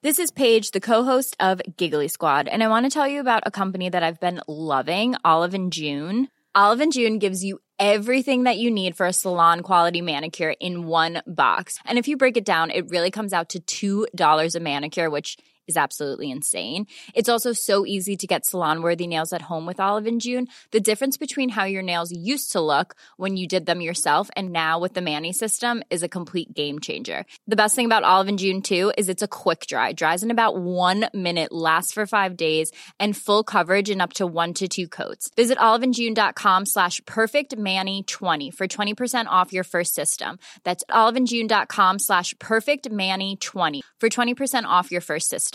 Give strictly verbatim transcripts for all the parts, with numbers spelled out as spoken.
This is Paige, the co-host of Giggly Squad, and I want to tell you about a company that I've been loving, Olive and June. Olive and June gives you everything that you need for a salon-quality manicure in one box. And if you break it down, it really comes out to two dollars a manicure, which is absolutely insane. It's also so easy to get salon-worthy nails at home with Olive and June. The difference between how your nails used to look when you did them yourself and now with the Mani system is a complete game changer. The best thing about Olive and June, too, is it's a quick dry. Dries in about one minute, lasts for five days, and full coverage in up to one to two coats. Visit oliveandjune.com slash perfectmani20 for twenty percent off your first system. That's oliveandjune.com slash perfectmani20 for twenty percent off your first system.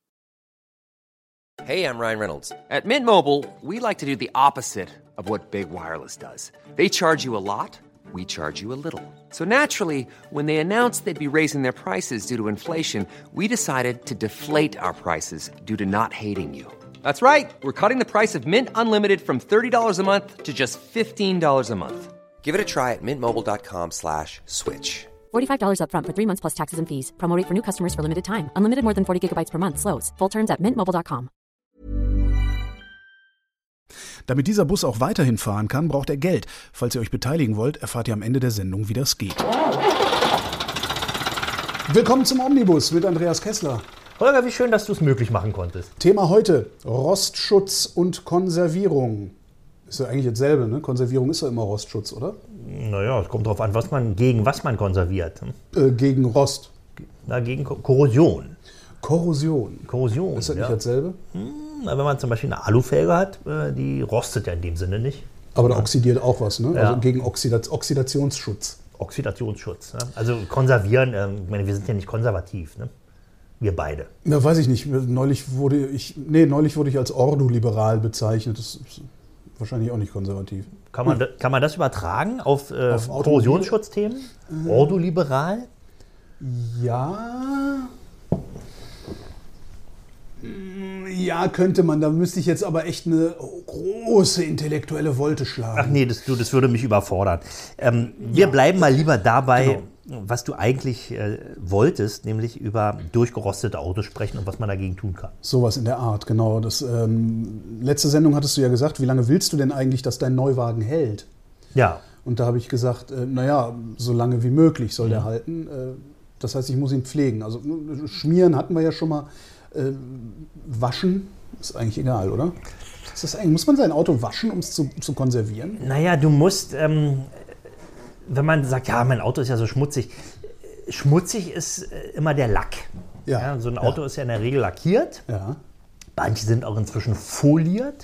Hey, I'm Ryan Reynolds. At Mint Mobile, we like to do the opposite of what Big Wireless does. They charge you a lot, we charge you a little. So naturally, when they announced they'd be raising their prices due to inflation, we decided to deflate our prices due to not hating you. That's right. We're cutting the price of Mint Unlimited from thirty dollars a month to just fifteen dollars a month. Give it a try at mintmobile.com slash switch. forty-five dollars up front for three months plus taxes and fees. Promo rate for new customers for limited time. Unlimited more than forty gigabytes per month. Slows full terms at mint mobile dot com. Damit dieser Bus auch weiterhin fahren kann, braucht er Geld. Falls ihr euch beteiligen wollt, erfahrt ihr am Ende der Sendung, wie das geht. Willkommen zum Omnibus mit Andreas Kessler. Holger, wie schön, dass du es möglich machen konntest. Thema heute: Rostschutz und Konservierung. Ist ja eigentlich dasselbe, ne? Konservierung ist ja immer Rostschutz, oder? Naja, es kommt darauf an, was man, gegen was man konserviert. Äh, gegen Rost. Na, gegen Ko- Korrosion. Korrosion. Korrosion. Ist das ja. nicht dasselbe? Hm, wenn man zum Beispiel eine Alufelge hat, die rostet ja in dem Sinne nicht. Aber da oxidiert auch was, ne? Ja. Also gegen Oxida- Oxidationsschutz. Oxidationsschutz. Ne? Also konservieren, äh, ich meine, wir sind ja nicht konservativ, ne? Wir beide. Na, weiß ich nicht. Neulich wurde ich, nee, neulich wurde ich als ordoliberal bezeichnet. Das ist wahrscheinlich auch nicht konservativ. Kann man, hm. kann man das übertragen auf, äh, auf Korrosionsschutzthemen? Äh. Ordoliberal? Ja. Ja, könnte man. Da müsste ich jetzt aber echt eine große intellektuelle Wolte schlagen. Ach nee, das, du, das würde mich überfordern. Ähm, wir ja. bleiben mal lieber dabei, genau. was du eigentlich äh, wolltest, nämlich über durchgerostete Autos sprechen und was man dagegen tun kann. Sowas in der Art, genau. Das, ähm, letzte Sendung hattest du ja gesagt, wie lange willst du denn eigentlich, dass dein Neuwagen hält? Ja. Und da habe ich gesagt, äh, naja, so lange wie möglich soll mhm. der halten. Äh, das heißt, ich muss ihn pflegen. Also schmieren hatten wir ja schon mal. Äh, waschen ist eigentlich egal, oder? Ist das eigentlich, muss man sein Auto waschen, um es zu, zu konservieren? Naja, du musst, ähm, wenn man sagt, ja, mein Auto ist ja so schmutzig. Schmutzig ist immer der Lack. Ja. Ja, so ein Auto ja. ist ja in der Regel lackiert. Ja. Manche sind auch inzwischen foliert.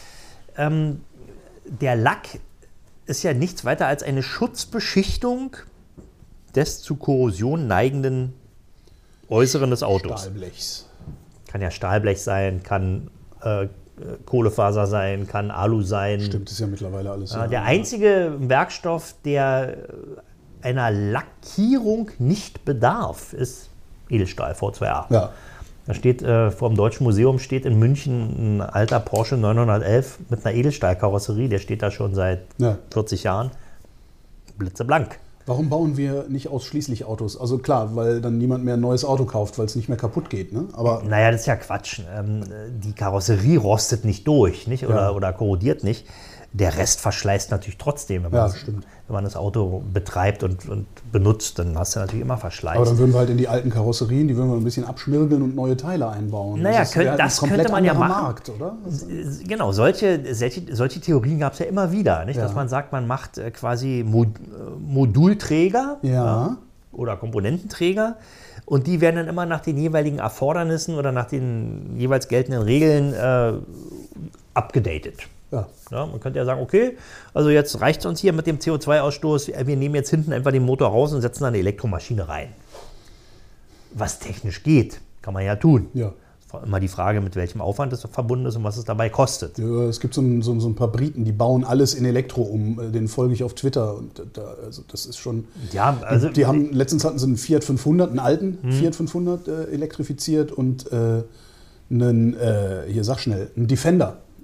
Ähm, der Lack ist ja nichts weiter als eine Schutzbeschichtung des zu Korrosion neigenden Äußeren des Autos. Stahlblechs. Kann ja Stahlblech sein, kann äh, Kohlefaser sein, kann Alu sein. Stimmt, ist ja mittlerweile alles. Ja, ja. Der einzige Werkstoff, der einer Lackierung nicht bedarf, ist Edelstahl V zwei A. Ja. Da steht äh, vor dem Deutschen Museum steht in München ein alter Porsche neunhundertelf mit einer Edelstahlkarosserie. Der steht da schon seit ja. vierzig Jahren. Blitzeblank. Warum bauen wir nicht ausschließlich Autos? Also klar, weil dann niemand mehr ein neues Auto kauft, weil es nicht mehr kaputt geht. Ne? Aber naja, das ist ja Quatsch. Ähm, die Karosserie rostet nicht durch, nicht? Oder, ja. oder korrodiert nicht. Der Rest verschleißt natürlich trotzdem. Wenn man, ja, das, stimmt. wenn man das Auto betreibt und, und benutzt, dann hast du natürlich immer Verschleiß. Aber dann würden wir halt in die alten Karosserien, die würden wir ein bisschen abschmirgeln und neue Teile einbauen. Naja, das, könnt, halt das könnte man ja machen. Markt, oder? Genau, solche, solche, solche Theorien gab es ja immer wieder. Nicht? Ja. Dass man sagt, man macht quasi Mod, Modulträger ja. Ja, oder Komponententräger. Und die werden dann immer nach den jeweiligen Erfordernissen oder nach den jeweils geltenden Regeln äh, abgedatet. Ja. Ja, man könnte ja sagen, okay, also jetzt reicht es uns hier mit dem C O zwei Ausstoß, wir nehmen jetzt hinten einfach den Motor raus und setzen da eine Elektromaschine rein. Was technisch geht, kann man ja tun. Ja. Immer die Frage, mit welchem Aufwand das verbunden ist und was es dabei kostet. Ja, es gibt so ein, so, so ein paar Briten, die bauen alles in Elektro um. Den folge ich auf Twitter. Und da, also das ist schon. Ja, also die haben letztens hatten sie einen Fiat fünfhundert, einen alten hm. Fiat fünfhundert äh, elektrifiziert und äh, einen, äh, hier sag schnell, einen Defender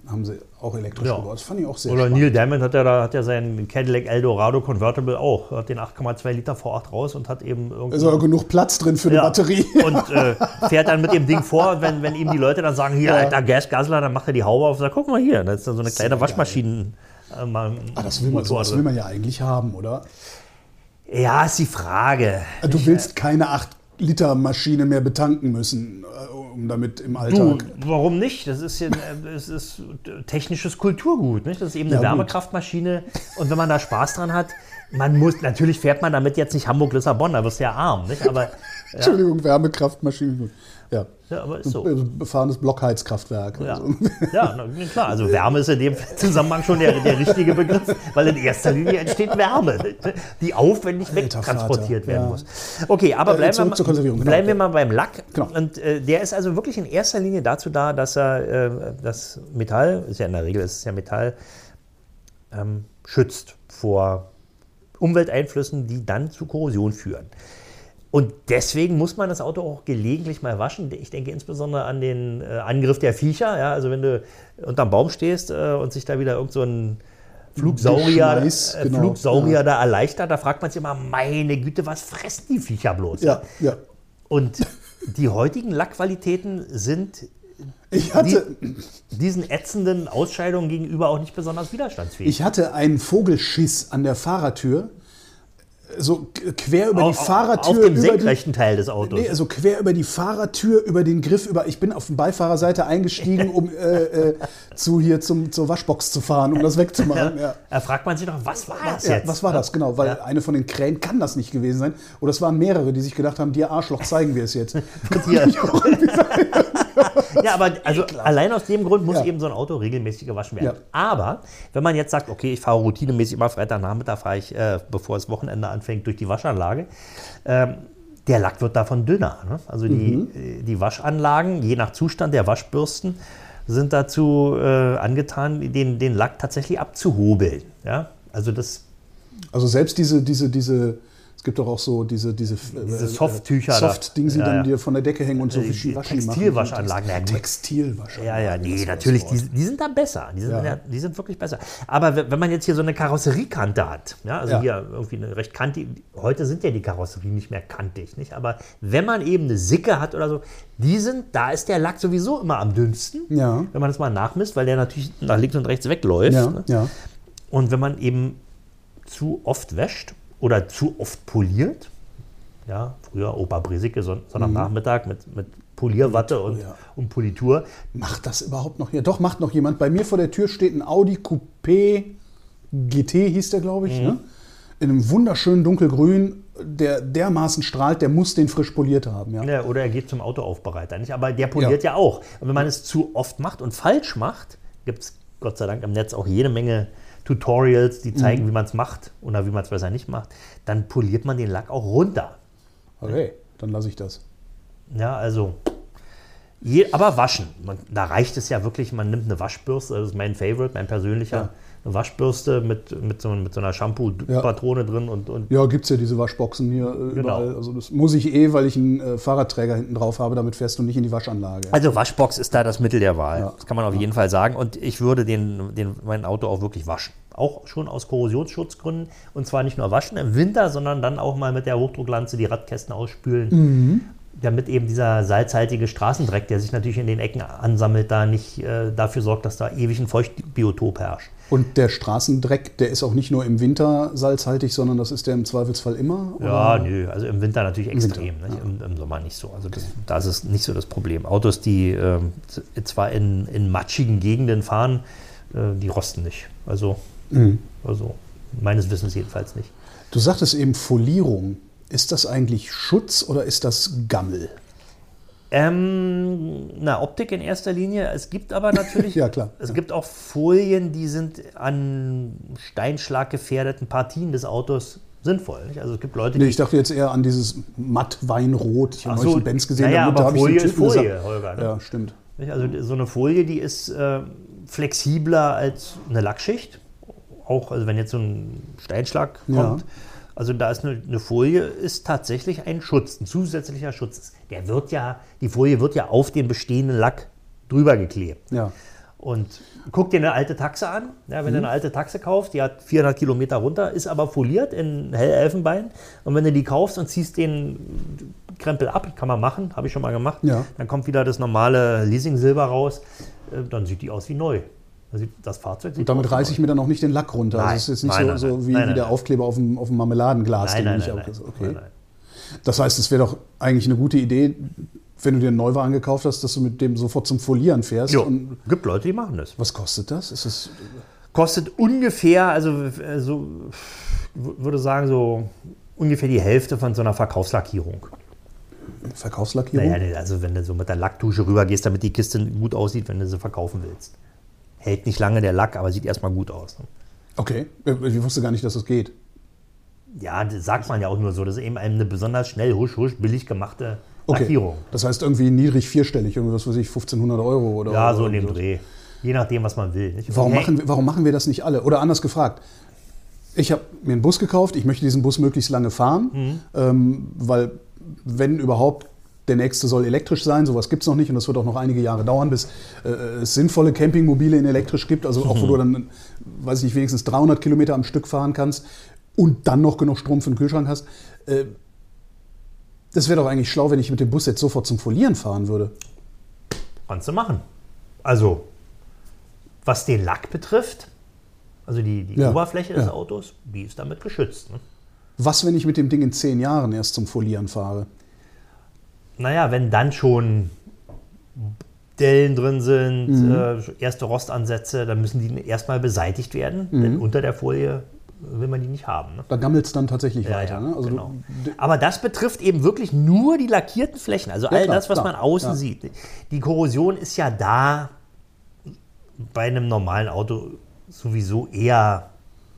haben sie auch elektrisch Ja. gebaut. Das fand ich auch sehr Oder spannend. Neil Diamond hat ja, da, hat ja seinen Cadillac Eldorado Convertible auch. Hat den acht Komma zwei Liter V acht raus und hat eben irgendwie... Ist auch genug Platz drin für eine Ja. Batterie. Und äh, fährt dann mit dem Ding vor, wenn, wenn ihm die Leute dann sagen, hier, Ja. alter Gasgasler, dann macht er die Haube auf und sagt, guck mal hier, da ist dann so eine kleine Sehr Waschmaschinen... Äh, mal- Ah, das will man, Motor sowas drin. will man ja eigentlich haben, oder? Ja, ist die Frage. Du willst keine acht Liter Maschine mehr betanken müssen, äh, um damit im Du, Alltag... warum nicht? Das ist, ja, das ist technisches Kulturgut. Nicht? Das ist eben eine Ja, gut. Wärmekraftmaschine. Und wenn man da Spaß dran hat, man muss, natürlich fährt man damit jetzt nicht Hamburg-Lissabon, da wirst du ja arm. Nicht? Aber, Entschuldigung, Wärmekraftmaschine. Ja. ja, aber ist so. Ein befahrenes Blockheizkraftwerk. Ja, Also. ja na, klar. Also Wärme ist in dem Zusammenhang schon der, der richtige Begriff, weil in erster Linie entsteht Wärme, die aufwendig Alter wegtransportiert Vater, werden ja. muss. Okay, aber Äh, bleiben, zurück wir, zur Konservierung, mal, genau. bleiben wir mal beim Lack. Genau. Und äh, der ist also wirklich in erster Linie dazu da, dass er äh, das Metall, ist ja in der Regel ist es ja Metall, ähm, schützt vor Umwelteinflüssen, die dann zu Korrosion führen. Und deswegen muss man das Auto auch gelegentlich mal waschen. Ich denke insbesondere an den äh, Angriff der Viecher. Ja? Also wenn du unterm Baum stehst äh, und sich da wieder irgend so ein Flugsaurier, Geschmeiß, äh, genau, Flugsaurier ja. da erleichtert, da fragt man sich immer, meine Güte, was fressen die Viecher bloß? Ja, ja. Und die heutigen Lackqualitäten sind Ich die, hatte, diesen ätzenden Ausscheidungen gegenüber auch nicht besonders widerstandsfähig. ich hatte einen Vogelschiss an der Fahrertür, so quer über die Auf- Fahrertür. Auf dem über senkrechten Teil des Autos. Die, nee, also quer über die Fahrertür, über den Griff, über. Ich bin auf die Beifahrerseite eingestiegen, um äh, äh, zu hier zum, zur Waschbox zu fahren, um das wegzumachen. Ja. Da fragt man sich doch, was war das Ja, jetzt? was war das, genau? Weil Ja. eine von den Krähen kann das nicht gewesen sein. Oder es waren mehrere, die sich gedacht haben, dir Arschloch, zeigen wir es jetzt. Hier. Ja, aber also allein aus dem Grund muss Ja. eben so ein Auto regelmäßig gewaschen werden. Ja. Aber wenn man jetzt sagt, okay, ich fahre routinemäßig immer Freitagnachmittag, fahre ich, äh, bevor das Wochenende anfängt, durch die Waschanlage, ähm, der Lack wird davon dünner. Ne? Also die, Mhm. äh, die Waschanlagen, je nach Zustand der Waschbürsten, sind dazu äh, angetan, den, den Lack tatsächlich abzuhobeln. Ja? Also das Also selbst diese, diese, diese, es gibt doch auch so diese, diese, Diese Softtücher da. Soft-Ding, die Ja, dann ja. dir von der Decke hängen und so Die wischi waschi machen. Textilwaschanlagen, ja, gut. Textilwaschanlagen. Ja, ja, nee, das war natürlich, das Wort. die, die sind dann besser. Die sind, Ja. ja, die sind wirklich besser. Aber wenn wenn man jetzt hier so eine Karosseriekante hat, ja, also Ja. hier irgendwie eine recht kantige, heute sind ja die Karosserien nicht mehr kantig, nicht? Aber wenn man eben eine Sicke hat oder so, die sind, da ist der Lack sowieso immer am dünnsten, Ja. wenn man das mal nachmisst, weil der natürlich nach links und rechts wegläuft. Ja, Ne? ja. Und wenn man eben zu oft wäscht oder zu oft poliert, ja, früher Opa Bresicke, Son Sonntagnachmittag mit, mit Polierwatte und, ja. und Politur. Macht das überhaupt noch hier? Doch, macht noch jemand. Bei mir vor der Tür steht ein Audi Coupé G T, hieß der, glaube ich. Mhm. Ne? In einem wunderschönen dunkelgrün, der dermaßen strahlt, der muss den frisch poliert haben. Ja? Ja, oder er geht zum Autoaufbereiter, nicht? Aber der poliert ja, ja auch. Und wenn man es zu oft macht und falsch macht, gibt es Gott sei Dank im Netz auch jede Menge Tutorials, die zeigen, Mhm. wie man es macht oder wie man es besser nicht macht. Dann poliert man den Lack auch runter. Okay, dann lasse ich das. Ja, also, je, aber waschen. Man, da reicht es ja wirklich, man nimmt eine Waschbürste, das ist mein Favorite, mein persönlicher, Ja. eine Waschbürste mit, mit, so, mit so einer Shampoo-Patrone drin und, und Ja, gibt es ja diese Waschboxen hier äh, überall. Also das muss ich eh, weil ich einen äh, Fahrradträger hinten drauf habe, damit fährst du nicht in die Waschanlage. Also Waschbox ist da das Mittel der Wahl. Ja. Das kann man auf jeden Fall sagen. Und ich würde den, den, mein Auto auch wirklich waschen. Auch schon aus Korrosionsschutzgründen. Und zwar nicht nur waschen im Winter, sondern dann auch mal mit der Hochdrucklanze die Radkästen ausspülen. Mhm. Damit eben dieser salzhaltige Straßendreck, der sich natürlich in den Ecken ansammelt, da nicht äh, dafür sorgt, dass da ewig ein Feuchtbiotop herrscht. Und der Straßendreck, der ist auch nicht nur im Winter salzhaltig, sondern das ist der im Zweifelsfall immer? Ja, oder? nö, also im Winter natürlich extrem, Winter, nicht? Im, im Sommer nicht so. Also das, da ist es nicht so das Problem. Autos, die ähm, zwar in, in matschigen Gegenden fahren, äh, die rosten nicht. Also, Mhm. also meines Wissens jedenfalls nicht. Du sagtest eben Folierung. Ist das eigentlich Schutz oder ist das Gammel? Ähm, na, Optik in erster Linie. Es gibt aber natürlich, Ja, klar. es Ja. gibt auch Folien, die sind an Steinschlag gefährdeten Partien des Autos sinnvoll. Nicht? Also es gibt Leute, Nee, die... ich dachte jetzt eher an dieses Matt-Weinrot. Ich habe Ach neulich so, einen Benz gesehen, naja, da aber habe ich Folie den ist Typen Folie, gesagt. Holger. Ne? Ja, stimmt. Nicht? Also so eine Folie, die ist äh, flexibler als eine Lackschicht. Auch also wenn jetzt so ein Steinschlag Ja. kommt. Also da ist eine, eine Folie, ist tatsächlich ein Schutz, ein zusätzlicher Schutz. Der wird ja, die Folie wird ja auf den bestehenden Lack drüber geklebt. Ja. Und guck dir eine alte Taxe an. Ja, wenn mhm. du eine alte Taxe kaufst, die hat vierhundert Kilometer runter, ist aber foliert in Hellelfenbein. Und wenn du die kaufst und ziehst den Krempel ab, kann man machen, habe ich schon mal gemacht, ja. dann kommt wieder das normale Leasing-Silber raus, dann sieht die aus wie neu. Das Fahrzeug sieht und damit aus reiße ich mir dann auch nicht den Lack runter. Nein. Also es ist jetzt nicht Nein, so, nein, so wie, nein, wie nein, der nein. Aufkleber auf dem, auf dem Marmeladenglas. Nein, den nein, ich nein, auch, nein. okay. nein, nein. Das heißt, es wäre doch eigentlich eine gute Idee, wenn du dir einen Neuwagen gekauft hast, dass du mit dem sofort zum Folieren fährst. Jo, und gibt Leute, die machen das. was kostet das? Ist es Kostet ungefähr, also äh, so, würde sagen, so ungefähr die Hälfte von so einer Verkaufslackierung. Verkaufslackierung? Naja, also wenn du so mit der Lacktusche rüber gehst, damit die Kiste gut aussieht, wenn du sie verkaufen willst. Hält nicht lange der Lack, aber sieht erstmal gut aus. Ne? Okay, ich wusste gar nicht, dass das geht. Ja, das sagt man ja auch nur so. Das ist eben eine besonders schnell, husch, husch, billig gemachte Okay. Lackierung. Das heißt irgendwie niedrig vierstellig, irgendwie was weiß ich, fünfzehnhundert Euro oder Ja, oder so in dem so. Dreh. Je nachdem, was man will. Nicht? Warum, Hey, machen, wir- warum machen wir das nicht alle? Oder anders gefragt, ich habe mir einen Bus gekauft, ich möchte diesen Bus möglichst lange fahren, Mhm. ähm, weil wenn überhaupt, der nächste soll elektrisch sein, sowas gibt es noch nicht und das wird auch noch einige Jahre dauern, bis äh, es sinnvolle Campingmobile in elektrisch gibt, also auch wo du dann, weiß ich nicht, wenigstens dreihundert Kilometer am Stück fahren kannst und dann noch genug Strom für den Kühlschrank hast. Äh, das wäre doch eigentlich schlau, wenn ich mit dem Bus jetzt sofort zum Folieren fahren würde. Kannst du machen. Also, was den Lack betrifft, also die, die Ja, Oberfläche des ja. Autos, die ist damit geschützt. Ne? Was, wenn ich mit dem Ding in zehn Jahren erst zum Folieren fahre? Naja, wenn dann schon Dellen drin sind, Mhm. äh, erste Rostansätze, dann müssen die erstmal beseitigt werden, Mhm. denn unter der Folie will man die nicht haben. Ne? Da gammelt es dann tatsächlich Ja, weiter. ja, Ne? Also genau. du, Aber das betrifft eben wirklich nur die lackierten Flächen, also all klar, das, was klar, man außen ja. sieht. Die Korrosion ist ja da bei einem normalen Auto sowieso eher,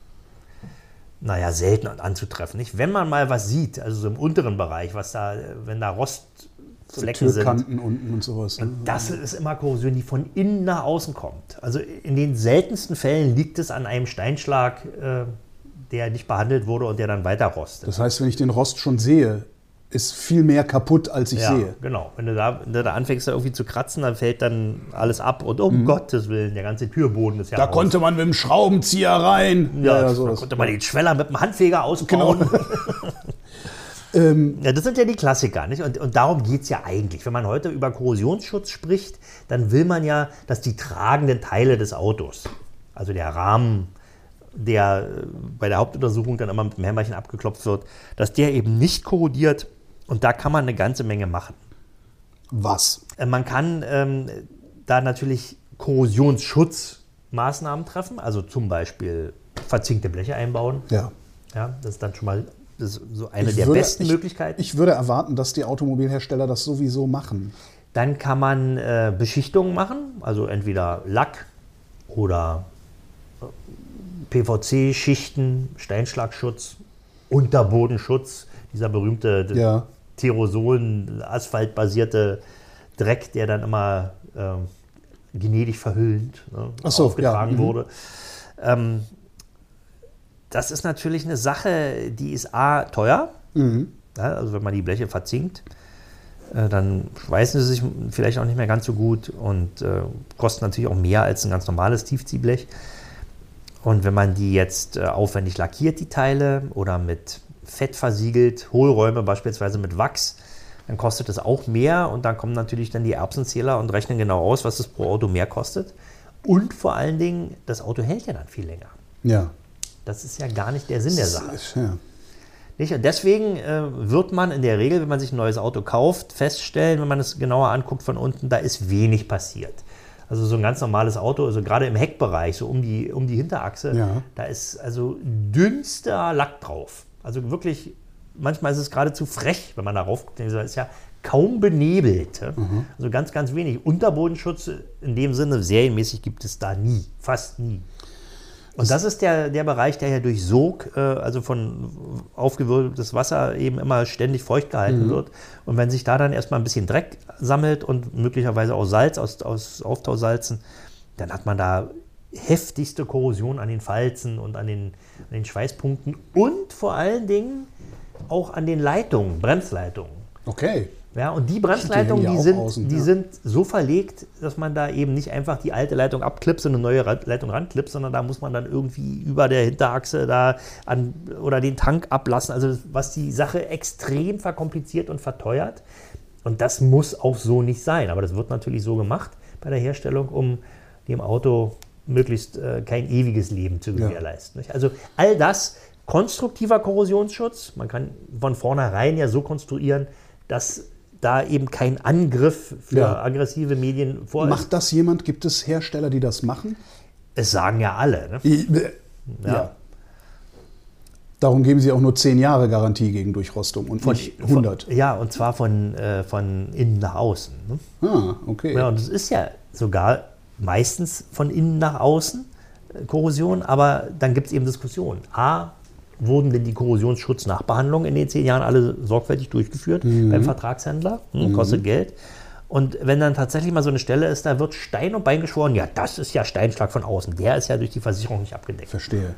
naja, selten anzutreffen. Nicht? Wenn man mal was sieht, also so im unteren Bereich, was da, wenn da Rostflecken sind, Türkanten unten und sowas. Ne? das ist immer Korrosion, die von innen nach außen kommt. Also in den seltensten Fällen liegt es an einem Steinschlag, äh, der nicht behandelt wurde und der dann weiter rostet. Das heißt, wenn ich den Rost schon sehe, ist viel mehr kaputt, als ich ja, sehe. genau. Wenn du, da, wenn du da anfängst, da irgendwie zu kratzen, dann fällt dann alles ab. Und um Gottes Willen, der ganze Türboden ist ja Da aus. konnte man mit dem Schraubenzieher rein. ja, da sowas. konnte man den Schweller mit dem Handfeger ausbauen. Genau. ähm, Ja, das sind ja die Klassiker. Nicht? Und, und darum geht es ja eigentlich. Wenn man heute über Korrosionsschutz spricht, dann will man ja, dass die tragenden Teile des Autos, also der Rahmen, der äh, bei der Hauptuntersuchung dann immer mit dem Hämmerchen abgeklopft wird, dass der eben nicht korrodiert. Und da kann man eine ganze Menge machen. was? Äh, Man kann ähm, da natürlich Korrosionsschutzmaßnahmen treffen, also zum Beispiel verzinkte Bleche einbauen. Ja. Ja, das ist dann schon mal das ist so eine Ich der würde- besten ich, Möglichkeiten. Ich würde erwarten, dass die Automobilhersteller das sowieso machen. Dann kann man äh, Beschichtungen machen, also entweder Lack oder äh, P V C-Schichten, Steinschlagschutz, Unterbodenschutz, dieser berühmte Ja. Tyrosolen-Asphalt-basierte Dreck, der dann immer ähm, gnädig verhüllend ne, Ach so, aufgetragen ja, mhm. wurde. Ähm, das ist natürlich eine Sache, die ist A, teuer. Mhm. Ja, also wenn man die Bleche verzinkt, äh, dann schweißen sie sich vielleicht auch nicht mehr ganz so gut und äh, kosten natürlich auch mehr als ein ganz normales Tiefziehblech. Und wenn man die jetzt äh, aufwendig lackiert, die Teile, oder mit Fett versiegelt, Hohlräume beispielsweise mit Wachs, dann kostet es auch mehr und dann kommen natürlich dann die Erbsenzähler und rechnen genau aus, was es pro Auto mehr kostet. Und vor allen Dingen, das Auto hält ja dann viel länger. Ja. Das ist ja gar nicht der Sinn der Sache. Ja. Nicht? Und deswegen äh, wird man in der Regel, wenn man sich ein neues Auto kauft, feststellen, wenn man es genauer anguckt von unten, da ist wenig passiert. Also so ein ganz normales Auto, also gerade im Heckbereich, so um die, um die Hinterachse, Ja. da ist also dünnster Lack drauf. Also wirklich, manchmal ist es geradezu frech, wenn man darauf guckt. Das ist ja kaum benebelt. Ja? Mhm. Also ganz, ganz wenig. Unterbodenschutz in dem Sinne, serienmäßig gibt es da nie, fast nie. Und das ist der, der Bereich, der ja durch Sog, äh, also von aufgewirbeltes Wasser, eben immer ständig feucht gehalten Mhm. wird. Und wenn sich da dann erstmal ein bisschen Dreck sammelt und möglicherweise auch Salz aus, aus Auftausalzen, dann hat man da heftigste Korrosion an den Falzen und an den, an den Schweißpunkten und vor allen Dingen auch an den Leitungen, Bremsleitungen. Okay. Ja, und die Bremsleitungen, die, sind, außen, die ja. sind so verlegt, dass man da eben nicht einfach die alte Leitung abklipst und eine neue Leitung ranklipst, sondern da muss man dann irgendwie über der Hinterachse da an oder den Tank ablassen. Also was die Sache extrem verkompliziert und verteuert. Und das muss auch so nicht sein. Aber das wird natürlich so gemacht bei der Herstellung, um dem Auto möglichst äh, kein ewiges Leben zu gewährleisten. Nicht? Also all das, konstruktiver Korrosionsschutz, man kann von vornherein ja so konstruieren, dass da eben kein Angriff für Ja. aggressive Medien vor ist. Macht das jemand? Gibt es Hersteller, die das machen? Es sagen ja alle. Ne? I- Ja. Ja. Darum geben sie auch nur zehn Jahre Garantie gegen Durchrostung und nicht hundert. Von, ja, und zwar von, äh, von innen nach außen. Ne? Ah, okay. Ja, und es ist ja sogar meistens von innen nach außen äh, Korrosion, aber dann gibt es eben Diskussionen. A, wurden denn die Korrosionsschutznachbehandlungen in den zehn Jahren alle sorgfältig durchgeführt beim Vertragshändler? Hm, kostet Geld. Und wenn dann tatsächlich mal so eine Stelle ist, da wird Stein und Bein geschworen, ja, das ist ja Steinschlag von außen. Der ist ja durch die Versicherung nicht abgedeckt. Verstehe.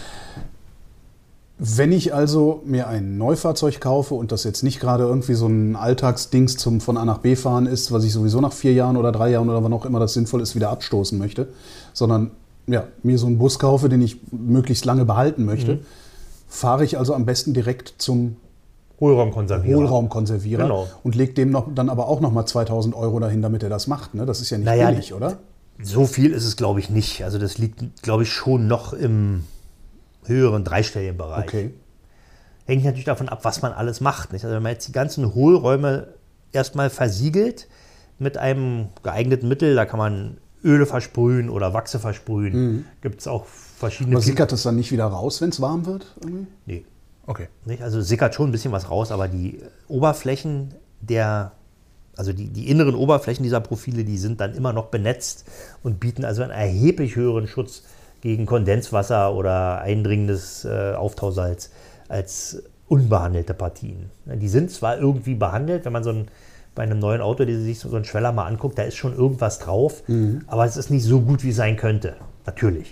Wenn ich also mir ein Neufahrzeug kaufe und das jetzt nicht gerade irgendwie so ein Alltagsdings zum von A nach B fahren ist, was ich sowieso nach vier Jahren oder drei Jahren oder wann auch immer das sinnvoll ist, wieder abstoßen möchte, sondern ja, mir so einen Bus kaufe, den ich möglichst lange behalten möchte, mhm. fahre ich also am besten direkt zum Hohlraumkonservierer. Hohlraumkonservierer Genau. und lege dem noch, dann aber auch nochmal zweitausend Euro dahin, damit er das macht. Ne? Das ist ja nicht Naja, billig, oder? So viel ist es, glaube ich, nicht. Also das liegt, glaube ich, schon noch im höheren dreistelligen Bereich. Okay. Hängt natürlich davon ab, was man alles macht. Nicht? Also wenn man jetzt die ganzen Hohlräume erstmal versiegelt mit einem geeigneten Mittel, da kann man Öle versprühen oder Wachse versprühen. Mhm. Gibt es auch verschiedene... Aber sickert das dann nicht wieder raus, wenn es warm wird? Irgendwie? Nee. Okay. Nicht? Also sickert schon ein bisschen was raus, aber die Oberflächen der, also die, die inneren Oberflächen dieser Profile, die sind dann immer noch benetzt und bieten also einen erheblich höheren Schutz gegen Kondenswasser oder eindringendes äh, Auftausalz als unbehandelte Partien. Die sind zwar irgendwie behandelt, wenn man so ein, bei einem neuen Auto die sich so einen Schweller mal anguckt, da ist schon irgendwas drauf, mhm. aber es ist nicht so gut, wie es sein könnte. Natürlich.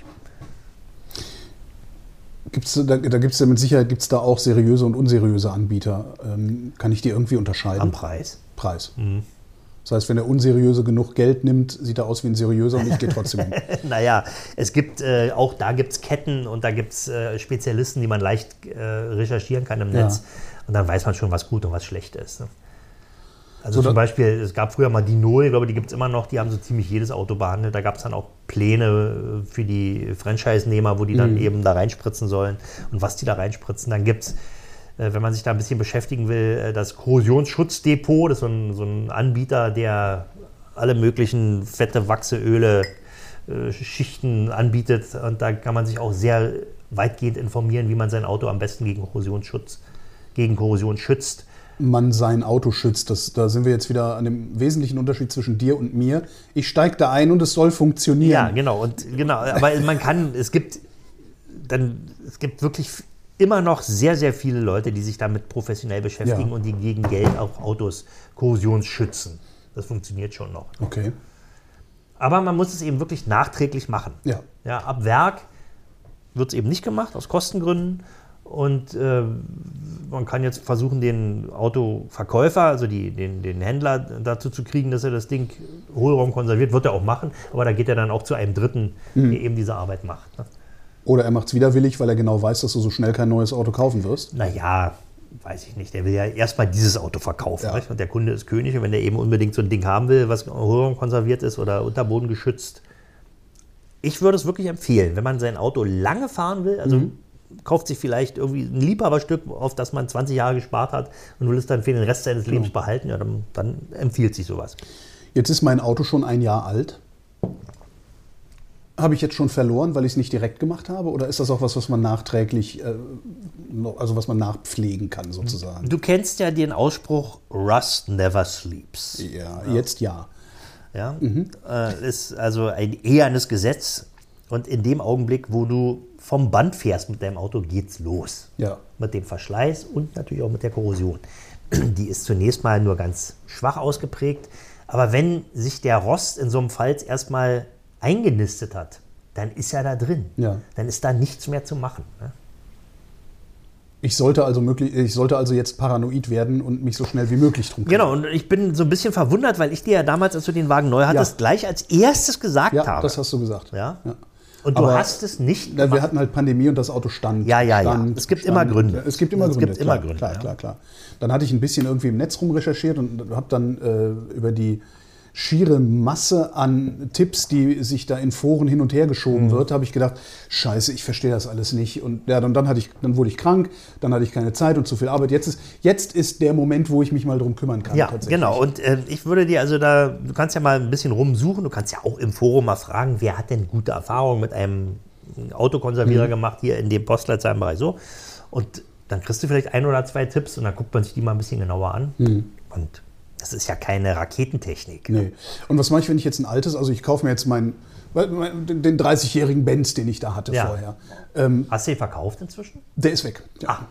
Gibt's, da da gibt es ja mit Sicherheit gibt's da auch seriöse und unseriöse Anbieter. Ähm, kann ich die irgendwie unterscheiden? Am Preis. Preis. Mhm. Das heißt, wenn der Unseriöse genug Geld nimmt, sieht er aus wie ein Seriöser und ich gehe trotzdem hin. Naja, es gibt, äh, auch da gibt es Ketten und da gibt es äh, Spezialisten, die man leicht äh, recherchieren kann im Netz. Ja. Und dann weiß man schon, was gut und was schlecht ist. Ne? Also so zum Beispiel, es gab früher mal Dinol, ich glaube, die gibt es immer noch, die haben so ziemlich jedes Auto behandelt. Da gab es dann auch Pläne für die Franchise-Nehmer, wo die dann mhm. eben da reinspritzen sollen und was die da reinspritzen. Dann gibt es, wenn man sich da ein bisschen beschäftigen will, das Korrosionsschutzdepot, das ist so ein, so ein Anbieter, der alle möglichen fette Wachseöle, äh, Schichten anbietet. Und da kann man sich auch sehr weitgehend informieren, wie man sein Auto am besten gegen Korrosionsschutz, gegen Korrosion schützt. Man sein Auto schützt, das, da sind wir jetzt wieder an dem wesentlichen Unterschied zwischen dir und mir. Ich steige da ein und es soll funktionieren. Ja, genau. Und genau, aber man kann, es gibt dann, es gibt wirklich immer noch sehr, sehr viele Leute, die sich damit professionell beschäftigen ja. und die gegen Geld auch Autos korrosionsschützen. Das funktioniert schon noch. Okay. Aber man muss es eben wirklich nachträglich machen. Ja. Ja, ab Werk wird es eben nicht gemacht, aus Kostengründen. Und äh, man kann jetzt versuchen, den Autoverkäufer, also die, den, den Händler dazu zu kriegen, dass er das Ding Hohlraum konserviert, wird er auch machen. Aber da geht er dann auch zu einem Dritten, mhm. der eben diese Arbeit macht. Ne? Oder er macht es widerwillig, weil er genau weiß, dass du so schnell kein neues Auto kaufen wirst? Naja, weiß ich nicht. Der will ja erstmal dieses Auto verkaufen. Ja. Und der Kunde ist König. Und wenn der eben unbedingt so ein Ding haben will, was Hohlraum konserviert ist oder Unterboden geschützt, ich würde es wirklich empfehlen, wenn man sein Auto lange fahren will, also mhm. kauft sich vielleicht irgendwie ein Liebhaberstück, auf das man zwanzig Jahre gespart hat und will es dann für den Rest seines Lebens genau. behalten, ja, dann, dann empfiehlt sich sowas. Jetzt ist mein Auto schon ein Jahr alt. Habe ich jetzt schon verloren, weil ich es nicht direkt gemacht habe? Oder ist das auch was, was man nachträglich, äh, also was man nachpflegen kann sozusagen? Du kennst ja den Ausspruch, Rust never sleeps. Ja, ja. Jetzt ja. Ja, mhm. äh, ist also ein ehernes Gesetz. Und in dem Augenblick, wo du vom Band fährst mit deinem Auto, geht's los. Ja. Mit dem Verschleiß und natürlich auch mit der Korrosion. Die ist zunächst mal nur ganz schwach ausgeprägt. Aber wenn sich der Rost in so einem Falz erstmal eingenistet hat, dann ist er da drin. Ja. Dann ist da nichts mehr zu machen. Ne? Ich sollte also möglich, ich sollte also jetzt paranoid werden und mich so schnell wie möglich drum kümmern. Genau, und ich bin so ein bisschen verwundert, weil ich dir ja damals, als du den Wagen neu hattest, Ja. gleich als erstes gesagt Ja, habe. das hast du gesagt. Ja? Ja. Und du Aber, hast es nicht Na, gemacht. wir hatten halt Pandemie und das Auto stand. Ja, ja, ja. stand, Es gibt stand. immer Gründe. Es gibt immer Es Gründe. gibt immer klar, Gründe, Klar, ja. klar, klar. Dann hatte ich ein bisschen irgendwie im Netz rumrecherchiert und habe dann äh, über die schiere Masse an Tipps, die sich da in Foren hin und her geschoben Mhm. wird, habe ich gedacht, scheiße, ich verstehe das alles nicht. Und ja, dann, dann, hatte ich, dann wurde ich krank, dann hatte ich keine Zeit und zu viel Arbeit. Jetzt ist, jetzt ist der Moment, wo ich mich mal drum kümmern kann. Ja, tatsächlich. genau. Und äh, ich würde dir also da, du kannst ja mal ein bisschen rumsuchen, du kannst ja auch im Forum mal fragen, wer hat denn gute Erfahrungen mit einem Autokonservierer Mhm. gemacht, hier in dem Postleitzahlenbereich so. Und dann kriegst du vielleicht ein oder zwei Tipps und dann guckt man sich die mal ein bisschen genauer an. Mhm. Und das ist ja keine Raketentechnik. Nee. Und was mache ich, wenn ich jetzt ein altes, also ich kaufe mir jetzt meinen, den den dreißigjährigen Benz, den ich da hatte Ja. vorher. Ähm, Hast du den verkauft inzwischen? der ist weg. Ja. Ah.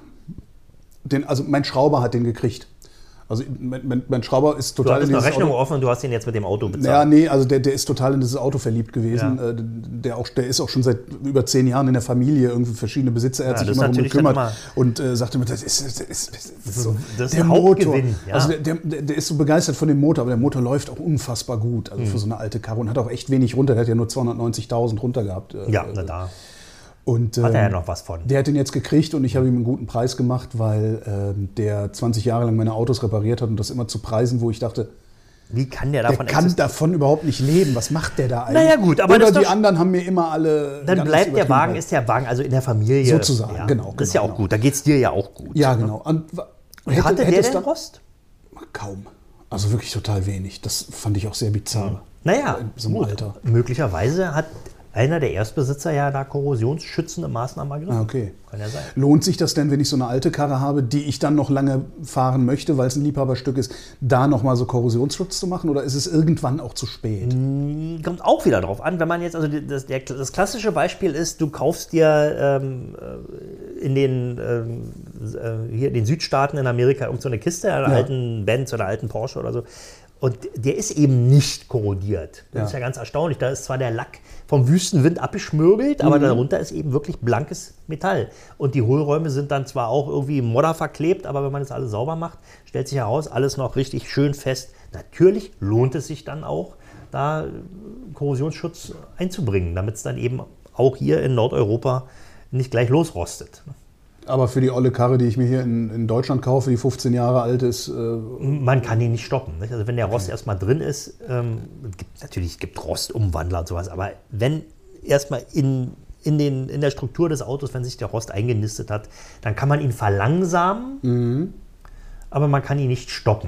Den, also mein Schrauber hat den gekriegt. Also mein, mein, mein Schrauber ist Du total hattest in eine dieses Rechnung Auto. offen und du hast ihn jetzt mit dem Auto Ja, bezahlt. nee, also der, der ist total in dieses Auto verliebt gewesen. Ja. Äh, Der, auch, der ist auch schon seit über zehn Jahren in der Familie, irgendwie verschiedene Besitzer. Er hat Ja, sich das immer ist darum natürlich gekümmert dann und äh, sagte mir, das ist, das ist, das ist so das ist der ein Motor. Hauptgewinn, ja. Also der, der, der ist so begeistert von dem Motor, aber der Motor läuft auch unfassbar gut. Mhm. Also für so eine alte Karre und hat auch echt wenig runter. Der hat ja nur zweihundertneunzigtausend runter gehabt. äh, Ja, na da. Und, Hat er ja ähm, noch was von. Der hat den jetzt gekriegt und ich habe ihm einen guten Preis gemacht, weil ähm, der zwanzig Jahre lang meine Autos repariert hat und das immer zu Preisen, wo ich dachte, Wie kann der der davon kann existieren? davon überhaupt nicht leben. Was macht der da eigentlich? Naja, gut, aber Oder das ist die doch- anderen haben mir immer alle. Dann ganz bleibt der übertrieben Wagen, halt. ist der Wagen also in der Familie. Sozusagen, ja. genau, Das ist ja genau, auch genau. gut, da geht es dir ja auch gut. Ja, genau. Und, wa- Und hatte der hättest denn du- Rost? Kaum. Also wirklich total wenig. Das fand ich auch sehr bizarr. Naja, In so einem gut. Alter. Möglicherweise hat einer der Erstbesitzer ja da korrosionsschützende Maßnahmen ergriffen. Ah, okay. Kann ja sein. Lohnt sich das denn, wenn ich so eine alte Karre habe, die ich dann noch lange fahren möchte, weil es ein Liebhaberstück ist, da nochmal so Korrosionsschutz zu machen? Oder ist es irgendwann auch zu spät? Kommt auch wieder drauf an, wenn man jetzt, also das, der, das klassische Beispiel ist, du kaufst dir ähm, äh, in den, ähm, äh, hier in den Südstaaten in Amerika irgend so eine Kiste, einen Ja. alten Benz oder alten Porsche oder so. Und der ist eben nicht korrodiert. Das Ja. ist ja ganz erstaunlich. Da ist zwar der Lack vom Wüstenwind abgeschmirgelt, aber darunter ist eben wirklich blankes Metall. Und die Hohlräume sind dann zwar auch irgendwie im Modder verklebt, aber wenn man das alles sauber macht, stellt sich heraus, alles noch richtig schön fest. Natürlich lohnt es sich dann auch, da Korrosionsschutz einzubringen, damit es dann eben auch hier in Nordeuropa nicht gleich losrostet. Aber für die olle Karre, die ich mir hier in, in Deutschland kaufe, die fünfzehn Jahre alt ist, äh, Man kann ihn nicht stoppen. Nicht? Also wenn der Rost erstmal drin ist, ähm, gibt, natürlich es gibt Rostumwandler und sowas, aber wenn erstmal in, in, den, in der Struktur des Autos, wenn sich der Rost eingenistet hat, dann kann man ihn verlangsamen, aber man kann ihn nicht stoppen.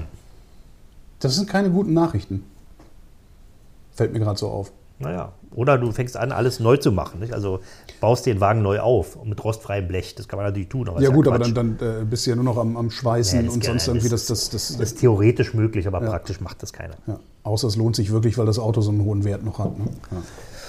das sind keine guten Nachrichten. Fällt mir gerade so auf. Naja, oder du fängst an, alles neu zu machen. Nicht? Also baust den Wagen neu auf mit rostfreiem Blech. Das kann man natürlich tun. Aber Ja ist gut, aber Quatsch. dann, dann äh, bist du ja nur noch am, am Schweißen Ja, das und ist sonst geil. irgendwie Das das... das, das, Das ist theoretisch möglich, aber praktisch macht das keiner. ja. Außer es lohnt sich wirklich, weil das Auto so einen hohen Wert noch hat. Ne? Ja.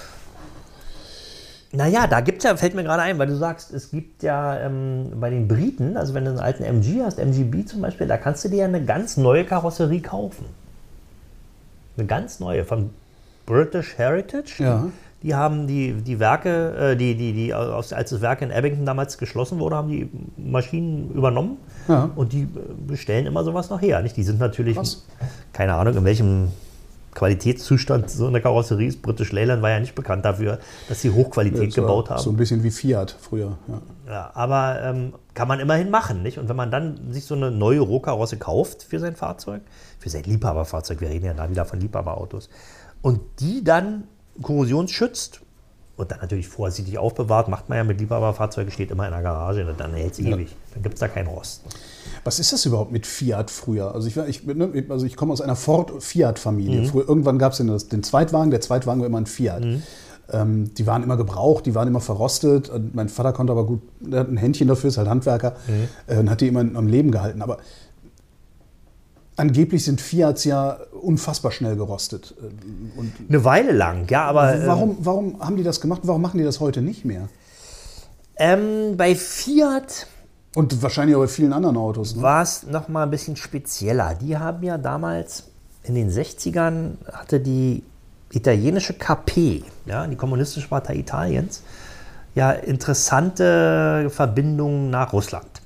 Naja, da gibt's ja, fällt mir gerade ein, weil du sagst, es gibt ja ähm, bei den Briten, also wenn du einen alten M G hast, M G B zum Beispiel, da kannst du dir ja eine ganz neue Karosserie kaufen. Eine ganz neue von British Heritage. Ja. Die haben die, die Werke, äh, die, die, die, aus, als das Werk in Abington damals geschlossen wurde, haben die Maschinen übernommen. Ja. Und die äh, bestellen immer sowas noch her. Nicht? Die sind natürlich, Krass. keine Ahnung, in welchem Qualitätszustand so eine Karosserie ist. British Leyland war ja nicht bekannt dafür, dass sie Hochqualität Das war gebaut haben. So ein bisschen wie Fiat früher. Ja. Ja, aber ähm, kann man immerhin machen, nicht? Und wenn man dann sich so eine neue Rohkarosse kauft für sein Fahrzeug, für sein Liebhaberfahrzeug, wir reden ja da wieder von Liebhaberautos, und die dann korrosionsschützt und dann natürlich vorsichtig aufbewahrt, macht man ja mit Liebhaberfahrzeugen, steht immer in der Garage, und dann hält es ewig, dann gibt es da keinen Rost. Was ist das überhaupt mit Fiat früher? Also ich, war- ich, ne, also ich komme aus einer Ford-Fiat-Familie. Früher, irgendwann gab es den, den Zweitwagen, der Zweitwagen war immer ein Fiat. Ähm, die waren immer gebraucht, die waren immer verrostet. Und mein Vater konnte aber gut, der hat ein Händchen dafür, ist halt Handwerker, äh, und hat die immer am Leben gehalten. Aber angeblich sind Fiats ja unfassbar schnell gerostet. Äh, Und Eine Weile lang, ja, aber ähm, warum, warum haben die das gemacht? Warum machen die das heute nicht mehr? ähm, bei Fiat Und wahrscheinlich auch bei vielen anderen Autos. Ne? war es noch mal ein bisschen spezieller. Die haben ja damals in den sechzigern hatte die italienische K P, ja, die Kommunistische Partei Italiens, ja interessante Verbindungen nach Russland.